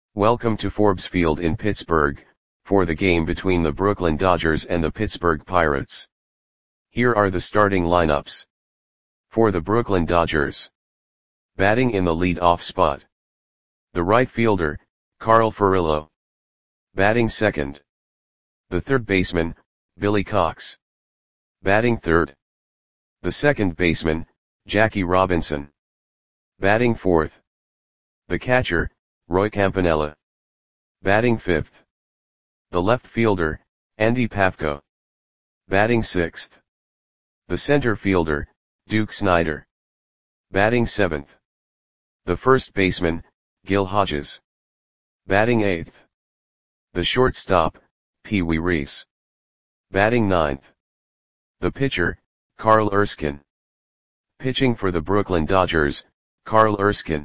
Welcome to Forbes Field in Pittsburgh, for the game between the Brooklyn Dodgers and the Pittsburgh Pirates. Here are the starting lineups. For the Brooklyn Dodgers. Batting in the lead-off spot. The right fielder, Carl Furillo. Batting second. The third baseman, Billy Cox. Batting third. The second baseman, Jackie Robinson. Batting fourth. The catcher, Roy Campanella. Batting fifth. The left fielder, Andy Pafko. Batting sixth. The center fielder, Duke Snider. Batting seventh. The first baseman, Gil Hodges. Batting eighth. The shortstop, Pee Wee Reese. Batting ninth. The pitcher, Carl Erskine. Pitching for the Brooklyn Dodgers, Carl Erskine.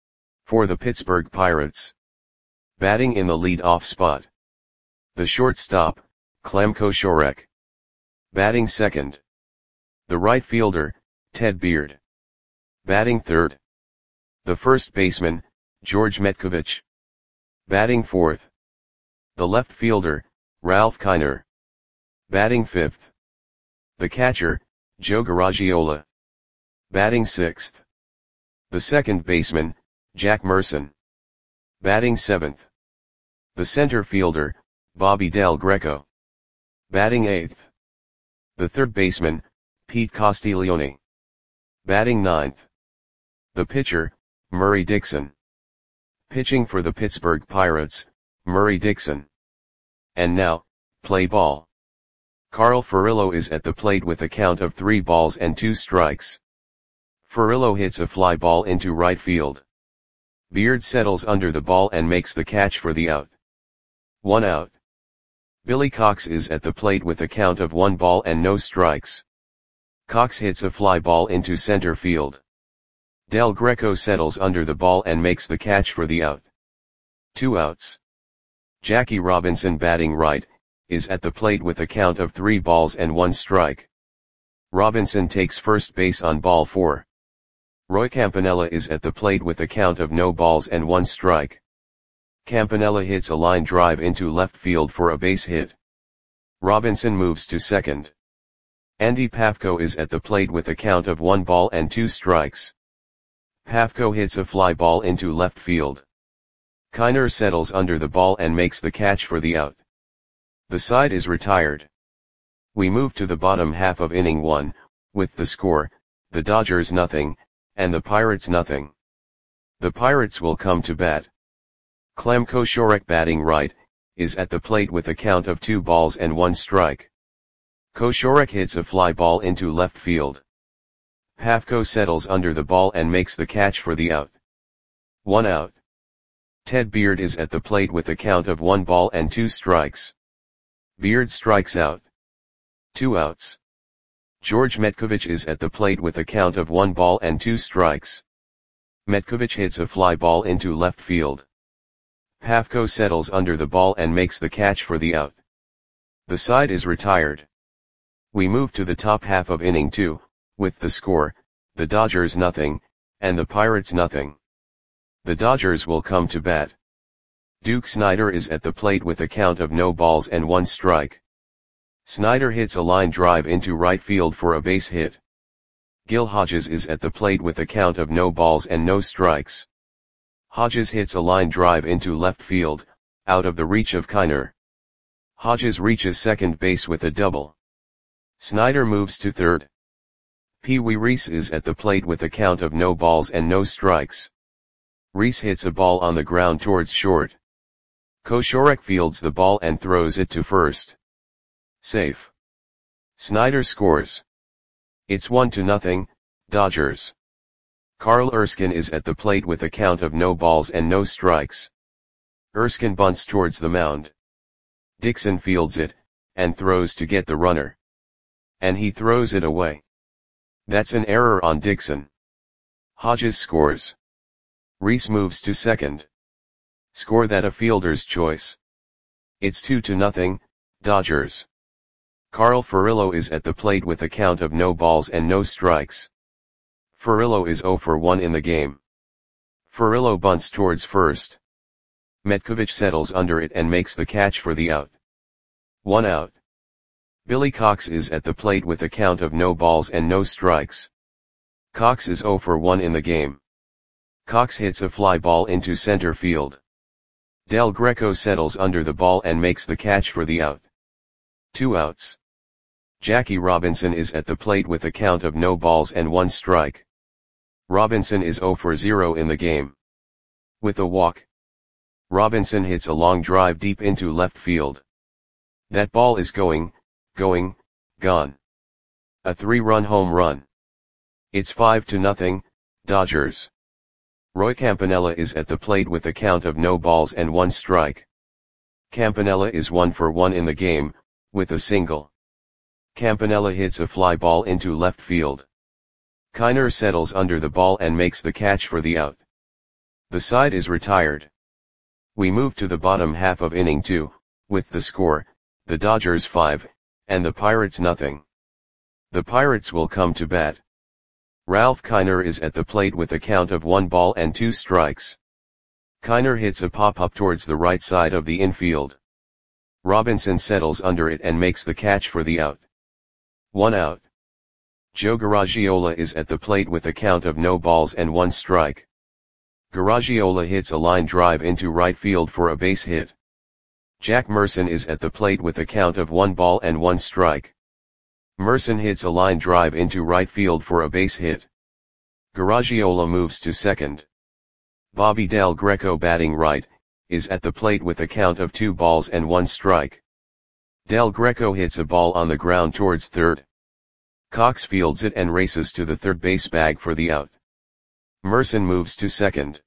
For the Pittsburgh Pirates. Batting in the lead-off spot. The shortstop, Clem Koshorek. Batting second. The right fielder, Ted Beard. Batting third. The first baseman, George Metkovich. Batting fourth. The left fielder, Ralph Kiner. Batting fifth. The catcher, Joe Garagiola. Batting sixth. The second baseman, Jack Merson. Batting seventh. The center fielder, Bobby Del Greco. Batting eighth. The third baseman, Pete Castiglione. Batting ninth. The pitcher, Murray Dixon. Pitching for the Pittsburgh Pirates, Murray Dixon. And now, play ball. Carl Furillo is at the plate with a count of 3 balls and 2 strikes. Furillo hits a fly ball into right field. Beard settles under the ball and makes the catch for the out. 1 out. Billy Cox is at the plate with a count of 1 ball and no strikes. Cox hits a fly ball into center field. Del Greco settles under the ball and makes the catch for the out. 2 outs. Jackie Robinson, batting right, is at the plate with a count of 3 balls and 1 strike. Robinson takes first base on ball 4. Roy Campanella is at the plate with a count of no balls and 1 strike. Campanella hits a line drive into left field for a base hit. Robinson moves to second. Andy Pafko is at the plate with a count of 1 ball and 2 strikes. Pafko hits a fly ball into left field. Kiner settles under the ball and makes the catch for the out. The side is retired. We move to the bottom half of inning 1, with the score, the Dodgers nothing, and the Pirates nothing. The Pirates will come to bat. Clem Koshorek, batting right, is at the plate with a count of 2 balls and 1 strike. Koshorek hits a fly ball into left field. Pafko settles under the ball and makes the catch for the out. 1 out. Ted Beard is at the plate with a count of 1 ball and 2 strikes. Beard strikes out. 2 outs. George Metkovich is at the plate with a count of 1 ball and 2 strikes. Metkovich hits a fly ball into left field. Pafko settles under the ball and makes the catch for the out. The side is retired. We move to the top half of inning 2, with the score, the Dodgers nothing, and the Pirates nothing. The Dodgers will come to bat. Duke Snider is at the plate with a count of no balls and 1 strike. Snider hits a line drive into right field for a base hit. Gil Hodges is at the plate with a count of no balls and no strikes. Hodges hits a line drive into left field, out of the reach of Kiner. Hodges reaches second base with a double. Snider moves to third. Pee Wee Reese is at the plate with a count of no balls and no strikes. Reese hits a ball on the ground towards short. Koshorek fields the ball and throws it to first. Safe. Snider scores. It's 1-0, Dodgers. Carl Erskine is at the plate with a count of no balls and no strikes. Erskine bunts towards the mound. Dixon fields it, and throws to get the runner. And he throws it away. That's an error on Dixon. Hodges scores. Reese moves to second. Score that a fielder's choice. It's 2-0, Dodgers. Carl Furillo is at the plate with a count of no balls and no strikes. Furillo is 0 for 1 in the game. Furillo bunts towards first. Metkovic settles under it and makes the catch for the out. 1 out. Billy Cox is at the plate with a count of no balls and no strikes. Cox is 0 for 1 in the game. Cox hits a fly ball into center field. Del Greco settles under the ball and makes the catch for the out. 2 outs. Jackie Robinson is at the plate with a count of no balls and 1 strike. Robinson is 0 for 0 in the game. With a walk, Robinson hits a long drive deep into left field. That ball is gone. A 3-run home run. It's 5-0, Dodgers. Roy Campanella is at the plate with a count of no balls and 1 strike. Campanella is 1 for 1 in the game, with a single. Campanella hits a fly ball into left field. Kiner settles under the ball and makes the catch for the out. The side is retired. We move to the bottom half of inning 2, with the score, the Dodgers 5, and the Pirates nothing. The Pirates will come to bat. Ralph Kiner is at the plate with a count of 1 ball and 2 strikes. Kiner hits a pop-up towards the right side of the infield. Robinson settles under it and makes the catch for the out. 1 out. Joe Garagiola is at the plate with a count of no balls and 1 strike. Garagiola hits a line drive into right field for a base hit. Jack Merson is at the plate with a count of 1 ball and 1 strike. Merson hits a line drive into right field for a base hit. Garagiola moves to second. Bobby Del Greco, batting right, is at the plate with a count of 2 balls and 1 strike. Del Greco hits a ball on the ground towards third. Cox fields it and races to the third base bag for the out. Merson moves to second.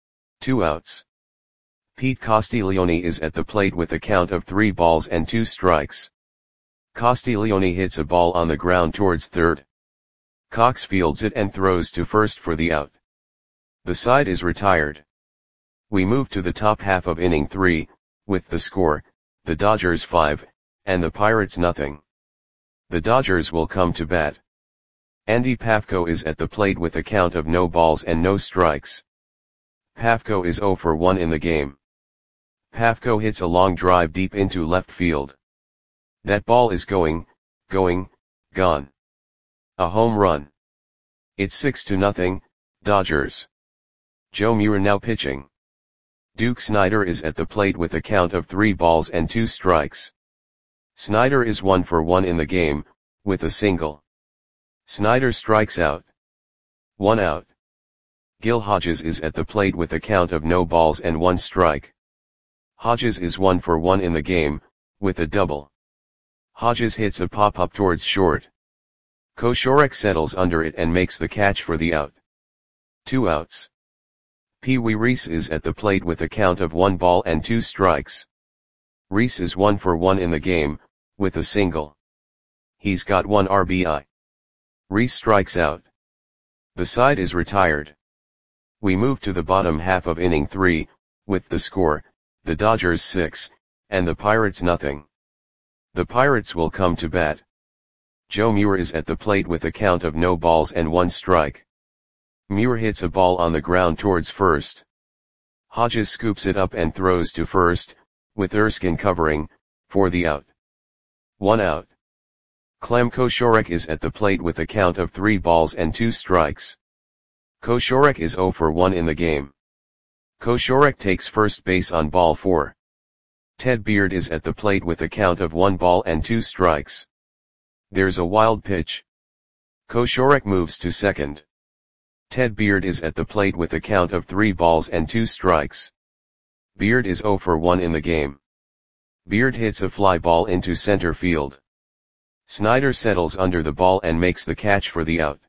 2 outs. Pete Castiglione is at the plate with a count of 3 balls and 2 strikes. Castiglione hits a ball on the ground towards third. Cox fields it and throws to first for the out. The side is retired. We move to the top half of inning 3, with the score, the Dodgers 5, and the Pirates nothing. The Dodgers will come to bat. Andy Pafko is at the plate with a count of no balls and no strikes. Pafko is 0 for 1 in the game. Pafko hits a long drive deep into left field. That ball is gone. A home run. It's 6-0, Dodgers. Joe Muir now pitching. Duke Snider is at the plate with a count of 3 balls and 2 strikes. Snider is 1 for 1 in the game, with a single. Snider strikes out. 1 out. Gil Hodges is at the plate with a count of no balls and 1 strike. Hodges is 1 for 1 in the game, with a double. Hodges hits a pop-up towards short. Koshorek settles under it and makes the catch for the out. 2 outs. Pee Wee Reese is at the plate with a count of 1 ball and 2 strikes. Reese is 1 for 1 in the game, with a single. He's got 1 RBI. Reese strikes out. The side is retired. We move to the bottom half of inning 3, with the score, the Dodgers 6, and the Pirates nothing. The Pirates will come to bat. Joe Muir is at the plate with a count of no balls and 1 strike. Muir hits a ball on the ground towards first. Hodges scoops it up and throws to first, with Erskine covering, for the out. 1 out. Clem Koshorek is at the plate with a count of 3 balls and 2 strikes. Koshorek is 0 for 1 in the game. Koshorek takes first base on ball 4. Ted Beard is at the plate with a count of 1 ball and 2 strikes. There's a wild pitch. Koshorek moves to second. Ted Beard is at the plate with a count of 3 balls and 2 strikes. Beard is 0 for 1 in the game. Beard hits a fly ball into center field. Snider settles under the ball and makes the catch for the out.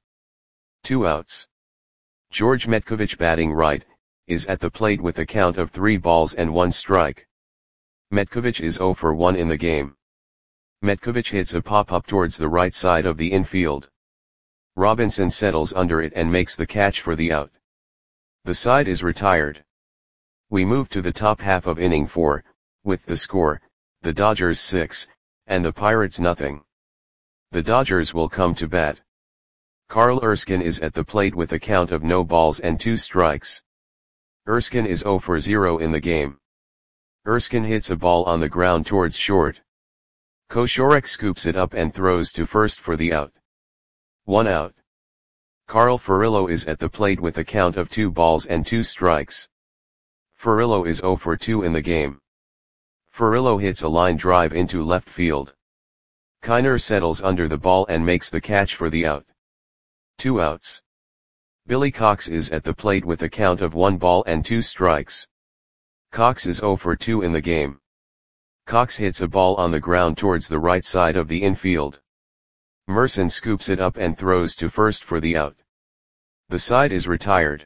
2 outs. George Metkovic, batting right, is at the plate with a count of 3 balls and 1 strike. Metkovic is 0 for 1 in the game. Metkovic hits a pop-up towards the right side of the infield. Robinson settles under it and makes the catch for the out. The side is retired. We move to the top half of inning 4, with the score, the Dodgers 6, and the Pirates nothing. The Dodgers will come to bat. Carl Erskine is at the plate with a count of no balls and 2 strikes. Erskine is 0 for 0 in the game. Erskine hits a ball on the ground towards short. Koshorek scoops it up and throws to first for the out. 1 out. Carl Furillo is at the plate with a count of 2 balls and 2 strikes. Furillo is 0 for 2 in the game. Furillo hits a line drive into left field. Kiner settles under the ball and makes the catch for the out. 2 outs. Billy Cox is at the plate with a count of 1 ball and 2 strikes. Cox is 0 for 2 in the game. Cox hits a ball on the ground towards the right side of the infield. Merson scoops it up and throws to first for the out. The side is retired.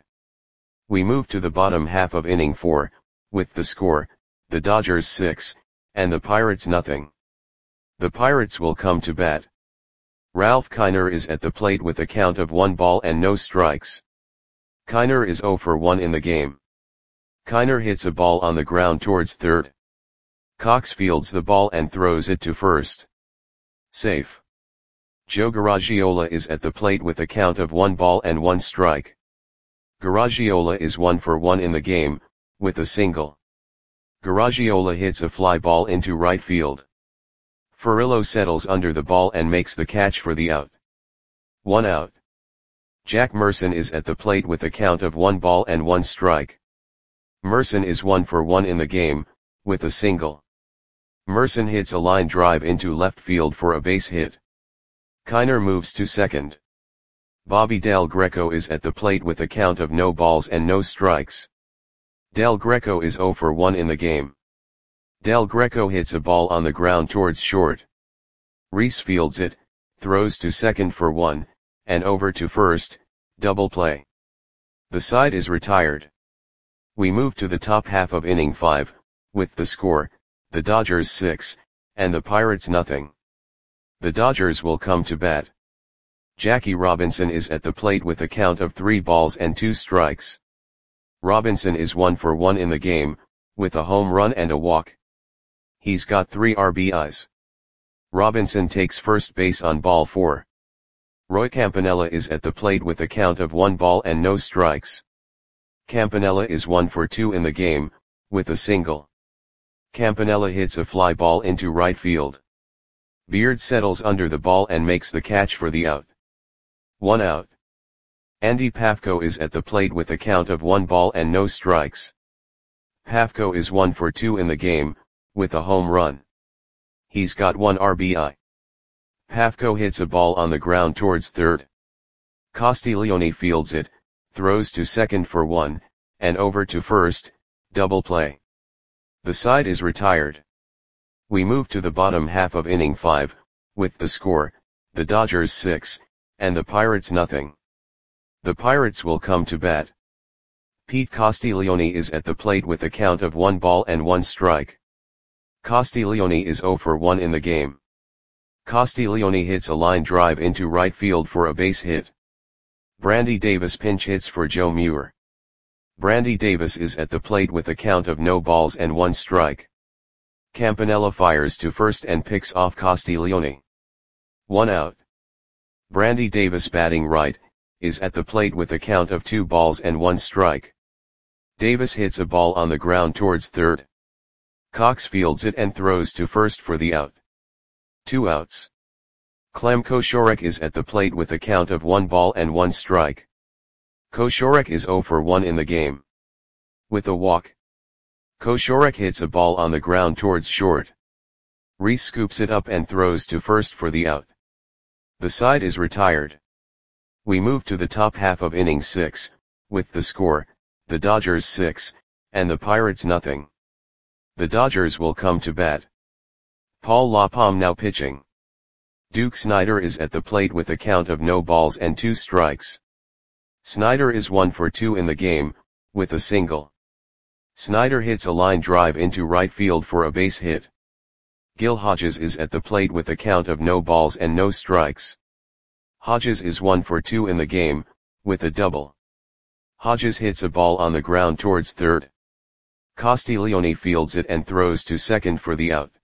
We move to the bottom half of inning 4, with the score, the Dodgers 6, and the Pirates nothing. The Pirates will come to bat. Ralph Kiner is at the plate with a count of 1 ball and no strikes. Kiner is 0 for 1 in the game. Kiner hits a ball on the ground towards third. Cox fields the ball and throws it to first. Safe. Joe Garagiola is at the plate with a count of 1 ball and 1 strike. Garagiola is 1 for 1 in the game, with a single. Garagiola hits a fly ball into right field. Furillo settles under the ball and makes the catch for the out. 1 out. Jack Merson is at the plate with a count of 1 ball and 1 strike. Merson is 1 for 1 in the game, with a single. Merson hits a line drive into left field for a base hit. Kiner moves to second. Bobby Del Greco is at the plate with a count of no balls and no strikes. Del Greco is 0 for 1 in the game. Del Greco hits a ball on the ground towards short. Reese fields it, throws to second for 1, and over to first, double play. The side is retired. We move to the top half of inning 5, with the score, the Dodgers 6, and the Pirates nothing. The Dodgers will come to bat. Jackie Robinson is at the plate with a count of 3 balls and 2 strikes. Robinson is 1 for 1 in the game, with a home run and a walk. He's got 3 RBIs. Robinson takes first base on ball 4. Roy Campanella is at the plate with a count of 1 ball and no strikes. Campanella is 1 for 2 in the game, with a single. Campanella hits a fly ball into right field. Beard settles under the ball and makes the catch for the out. 1 out. Andy Pafko is at the plate with a count of 1 ball and no strikes. Pafko is 1 for 2 in the game, with a home run. He's got 1 RBI. Pafko hits a ball on the ground towards third. Castiglione fields it, throws to second for 1, and over to first, double play. The side is retired. We move to the bottom half of inning 5, with the score, the Dodgers 6, and the Pirates nothing. The Pirates will come to bat. Pete Castiglione is at the plate with a count of 1 ball and 1 strike. Castiglione is 0 for 1 in the game. Castiglione hits a line drive into right field for a base hit. Brandy Davis pinch hits for Joe Muir. Brandy Davis is at the plate with a count of no balls and 1 strike. Campanella fires to first and picks off Castiglione. 1 out. Brandy Davis batting right, is at the plate with a count of 2 balls and 1 strike. Davis hits a ball on the ground towards third. Cox fields it and throws to first for the out. 2 outs. Clem Koshorek is at the plate with a count of 1 ball and 1 strike. Koshorek is 0 for 1 in the game. With a walk. Koshorek hits a ball on the ground towards short. Reese scoops it up and throws to first for the out. The side is retired. We move to the top half of inning 6, with the score, the Dodgers 6, and the Pirates nothing. The Dodgers will come to bat. Paul LaPalme now pitching. Duke Snider is at the plate with a count of no balls and 2 strikes. Snider is 1 for 2 in the game, with a single. Snider hits a line drive into right field for a base hit. Gil Hodges is at the plate with a count of no balls and no strikes. Hodges is 1 for 2 in the game, with a double. Hodges hits a ball on the ground towards third. Castiglione fields it and throws to second for the out.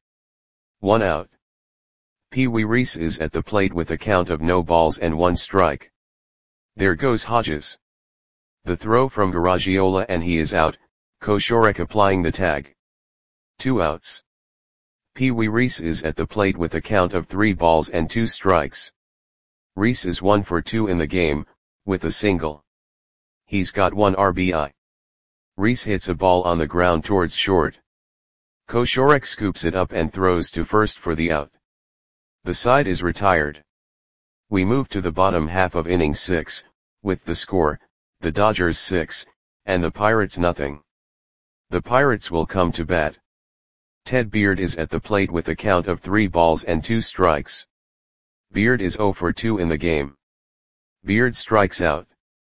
1 out. Pee Wee Reese is at the plate with a count of no balls and 1 strike. There goes Hodges. The throw from Garagiola and he is out, Koshorek applying the tag. 2 outs. Pee Wee Reese is at the plate with a count of 3 balls and 2 strikes. Reese is 1 for 2 in the game, with a single. He's got 1 RBI. Reese hits a ball on the ground towards short. Koshorek scoops it up and throws to first for the out. The side is retired. We move to the bottom half of inning 6, with the score, the Dodgers 6, and the Pirates nothing. The Pirates will come to bat. Ted Beard is at the plate with a count of 3 balls and 2 strikes. Beard is 0 for 2 in the game. Beard strikes out.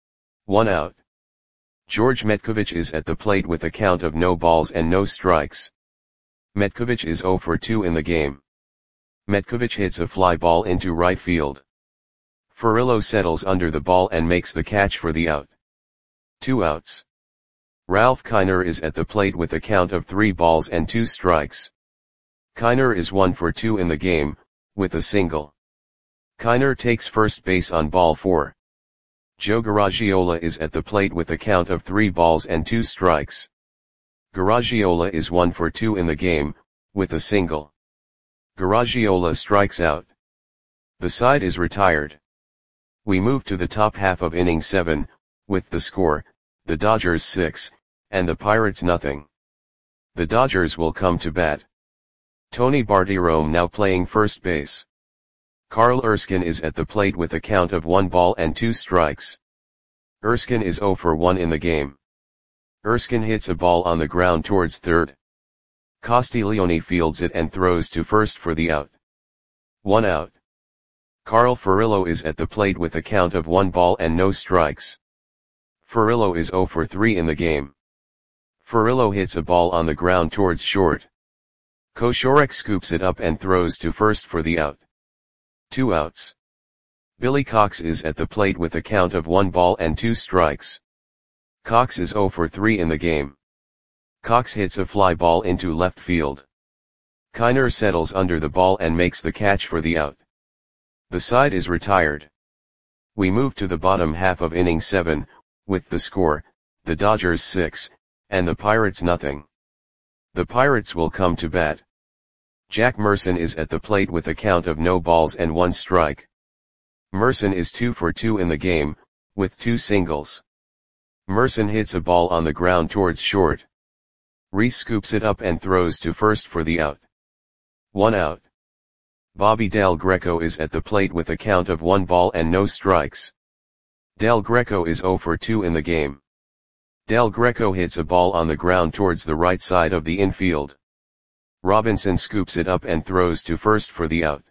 1 out. George Metkovich is at the plate with a count of no balls and no strikes. Metkovich is 0 for 2 in the game. Metkovich hits a fly ball into right field. Furillo settles under the ball and makes the catch for the out. 2 outs. Ralph Kiner is at the plate with a count of 3 balls and 2 strikes. Kiner is 1 for 2 in the game, with a single. Kiner takes first base on ball 4. Joe Garagiola is at the plate with a count of 3 balls and 2 strikes. Garagiola is 1 for 2 in the game, with a single. Garagiola strikes out. The side is retired. We move to the top half of inning 7, with the score, the Dodgers 6, and the Pirates nothing. The Dodgers will come to bat. Tony Bartiromo now playing first base. Carl Erskine is at the plate with a count of 1 ball and 2 strikes. Erskine is 0 for 1 in the game. Erskine hits a ball on the ground towards third. Castiglione fields it and throws to first for the out. 1 out. Carl Furillo is at the plate with a count of 1 ball and no strikes. Furillo is 0 for 3 in the game. Furillo hits a ball on the ground towards short. Koshorek scoops it up and throws to first for the out. 2 outs. Billy Cox is at the plate with a count of 1 ball and 2 strikes. Cox is 0 for 3 in the game. Cox hits a fly ball into left field. Kiner settles under the ball and makes the catch for the out. The side is retired. We move to the bottom half of inning 7, with the score, the Dodgers 6, and the Pirates nothing. The Pirates will come to bat. Jack Merson is at the plate with a count of no balls and 1 strike. Merson is 2 for 2 in the game, with 2 singles. Merson hits a ball on the ground towards short. Reese scoops it up and throws to first for the out. 1 out. Bobby Del Greco is at the plate with a count of 1 ball and no strikes. Del Greco is 0 for 2 in the game. Del Greco hits a ball on the ground towards the right side of the infield. Robinson scoops it up and throws to first for the out.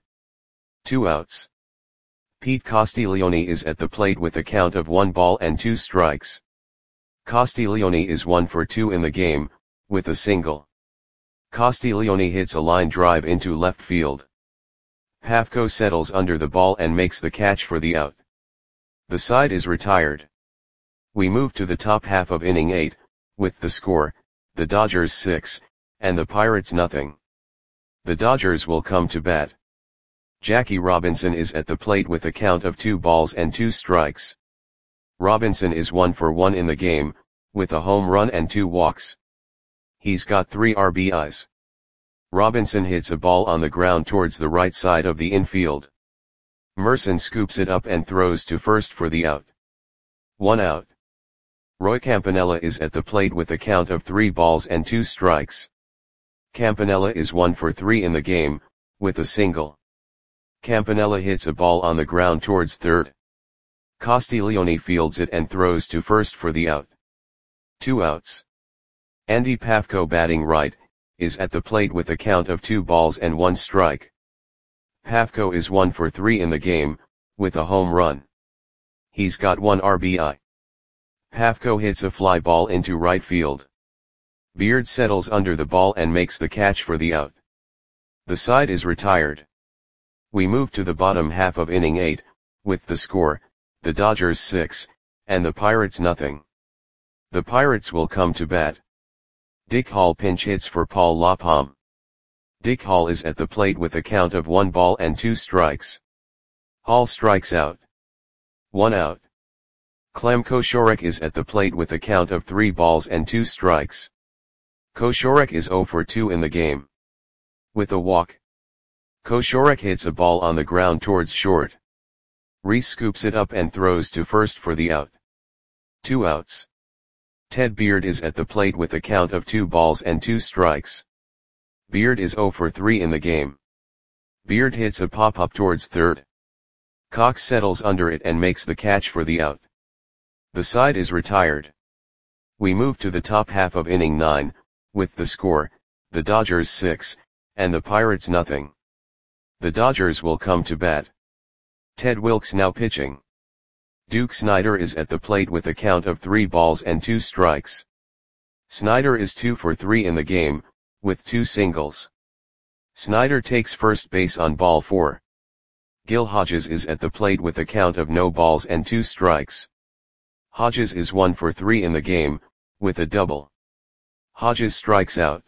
2 outs. Pete Castiglione is at the plate with a count of 1 ball and 2 strikes. Castiglione is 1 for 2 in the game, with a single. Castiglione hits a line drive into left field. Pafko settles under the ball and makes the catch for the out. The side is retired. We move to the top half of inning 8, with the score, the Dodgers 6, and the Pirates nothing. The Dodgers will come to bat. Jackie Robinson is at the plate with a count of 2 balls and 2 strikes. Robinson is 1 for 1 in the game, with a home run and 2 walks. He's got 3 RBIs. Robinson hits a ball on the ground towards the right side of the infield. Merson scoops it up and throws to first for the out. 1 out. Roy Campanella is at the plate with a count of 3 balls and 2 strikes. Campanella is 1 for 3 in the game, with a single. Campanella hits a ball on the ground towards third. Castiglione fields it and throws to first for the out. 2 outs. Andy Pafko batting right, is at the plate with a count of 2 balls and 1 strike. Pafko is 1 for 3 in the game, with a home run. He's got 1 RBI. Pafko hits a fly ball into right field. Beard settles under the ball and makes the catch for the out. The side is retired. We move to the bottom half of inning 8, with the score, the Dodgers 6, and the Pirates nothing. The Pirates will come to bat. Dick Hall pinch hits for Paul Lapham. Dick Hall is at the plate with a count of 1 ball and 2 strikes. Hall strikes out. 1 out. Clem Koshorek is at the plate with a count of 3 balls and 2 strikes. Koshorek is 0 for 2 in the game. With a walk, Koshorek hits a ball on the ground towards short. Reese scoops it up and throws to first for the out. 2 outs. Ted Beard is at the plate with a count of 2 balls and 2 strikes. Beard is 0 for 3 in the game. Beard hits a pop-up towards third. Cox settles under it and makes the catch for the out. The side is retired. We move to the top half of inning 9, with the score, the Dodgers 6, and the Pirates nothing. The Dodgers will come to bat. Ted Wilks now pitching. Duke Snider is at the plate with a count of 3 balls and 2 strikes. Snider is 2 for 3 in the game, with 2 singles. Snider takes first base on ball 4. Gil Hodges is at the plate with a count of no balls and 2 strikes. Hodges is 1 for 3 in the game, with a double. Hodges strikes out.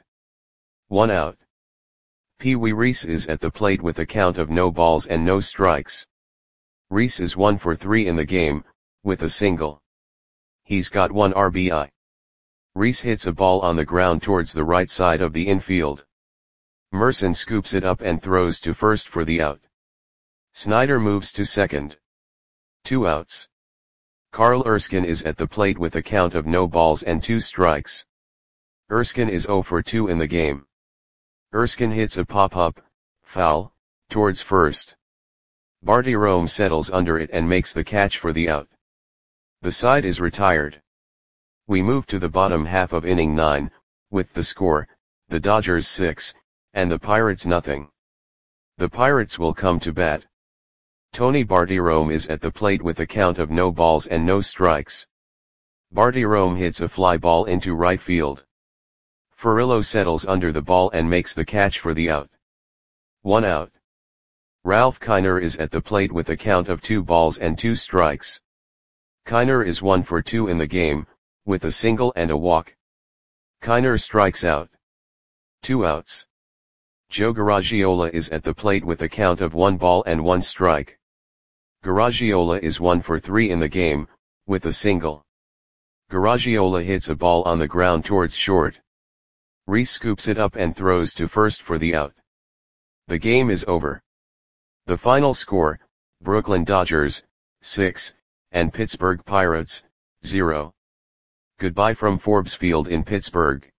1 out. Pee Wee Reese is at the plate with a count of no balls and no strikes. Reese is 1 for 3 in the game, with a single. He's got 1 RBI. Reese hits a ball on the ground towards the right side of the infield. Merson scoops it up and throws to first for the out. Snider moves to second. 2 outs. Carl Erskine is at the plate with a count of no balls and 2 strikes. Erskine is 0 for 2 in the game. Erskine hits a pop-up, foul, towards first. Barty Rome settles under it and makes the catch for the out. The side is retired. We move to the bottom half of inning 9, with the score, the Dodgers 6, and the Pirates nothing. The Pirates will come to bat. Tony Barty Rome is at the plate with a count of no balls and no strikes. Barty Rome hits a fly ball into right field. Furillo settles under the ball and makes the catch for the out. 1 out. Ralph Kiner is at the plate with a count of 2 balls and 2 strikes. Kiner is 1 for 2 in the game, with a single and a walk. Kiner strikes out. 2 outs. Joe Garagiola is at the plate with a count of 1 ball and 1 strike. Garagiola is 1 for 3 in the game, with a single. Garagiola hits a ball on the ground towards short. Reese scoops it up and throws to first for the out. The game is over. The final score, Brooklyn Dodgers, 6, and Pittsburgh Pirates, 0. Goodbye from Forbes Field in Pittsburgh.